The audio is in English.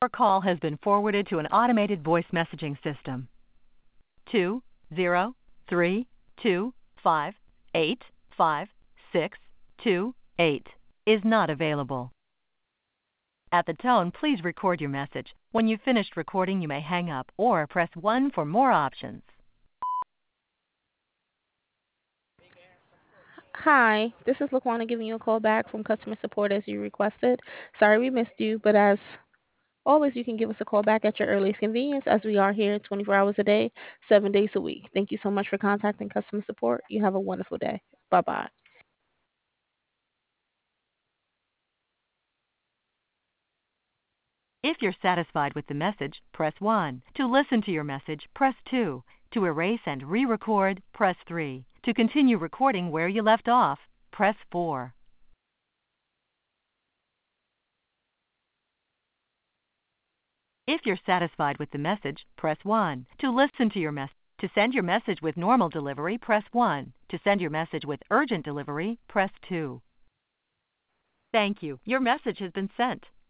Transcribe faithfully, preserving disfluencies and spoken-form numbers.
Your call has been forwarded to an automated voice messaging system. Two zero three two five eight five six two eight is not available. At the tone, please record your message. When you've finished recording, you may hang up or press one for more options. Hi, this is Laquana giving you a call back from customer support as you requested. Sorry we missed you, but as always, you can give us a call back at your earliest convenience as we are here twenty-four hours a day, seven days a week. Thank you so much for contacting customer support. You have a wonderful day. Bye-bye. If you're satisfied with the message, press one. To listen to your message, press two. To erase and re-record, press three. To continue recording where you left off, press four. If you're satisfied with the message, press one. To listen to your message, to send your message with normal delivery, press one. To send your message with urgent delivery, press two. Thank you. Your message has been sent.